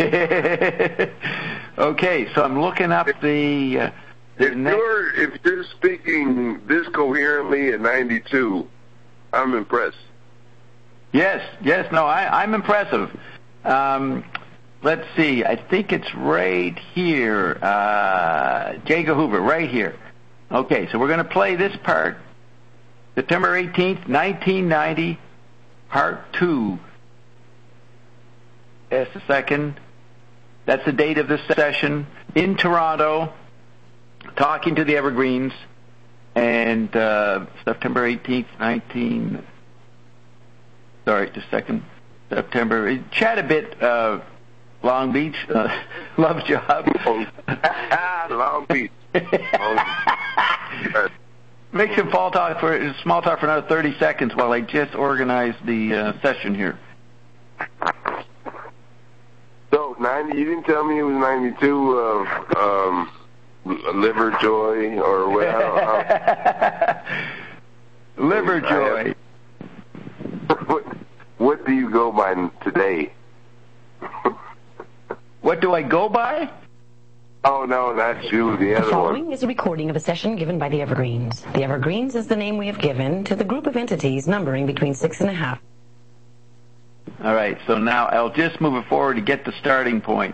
Okay, so I'm looking up the... If you're speaking this coherently at 92, I'm impressed. Yes, no, I'm impressive. Let's see, I think it's right here. J. Edgar Hoover, right here. Okay, so we're going to play this part. September 18th, 1990, Part 2. That's the second. That's the date of this session in Toronto. Talking to the Evergreens, and September 18th, September. Chat a bit, Long Beach, love job. Long Beach. Make some small talk for another 30 seconds while I just organize the session here. So, 90, you didn't tell me it was 92, Liverjoy or whatever. Liverjoy. What do you go by today? What do I go by? Oh, no, not you, the other one. The following is a recording of a session given by the Evergreens. The Evergreens is the name we have given to the group of entities numbering between 6 and a half. All right, so now I'll just move it forward to get the starting point.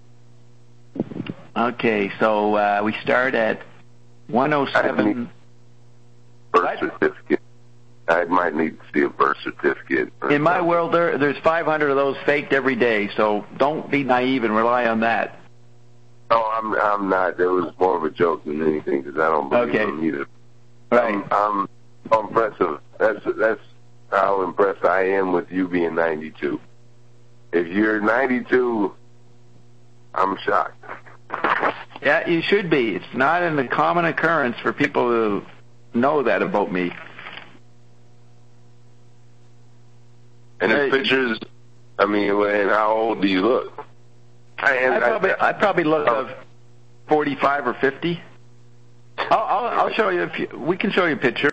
Okay, so we start at 107. Birth certificate. I might need to see a birth certificate. In my world, there's 500 of those faked every day, so don't be naive and rely on that. No, I'm not. That was more of a joke than anything because I don't believe them either. Right. I'm impressive. That's how impressed I am with you being 92. If you're 92, I'm shocked. Yeah, you should be. It's not a common occurrence for people to know that about me. And his pictures, I mean, and how old do you look? I probably look 45 or 50. I'll show you. We can show you a picture.